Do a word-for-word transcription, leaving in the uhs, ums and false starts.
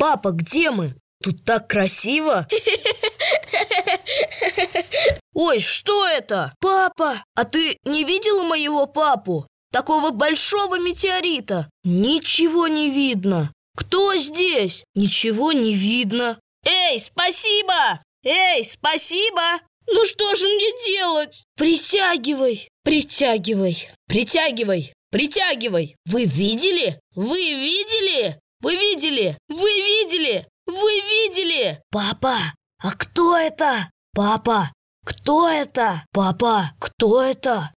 Папа, где мы? Тут так красиво. Ой, что это? Папа, а ты не видела моего папу? Такого большого метеорита. Ничего не видно. Кто здесь? Ничего не видно. Эй, спасибо! Эй, спасибо! Ну что же мне делать? Притягивай, притягивай, притягивай, притягивай. Вы видели? Вы видели? Вы видели? Вы видели? Вы видели? Папа, а кто это? Папа, кто это? Папа, кто это?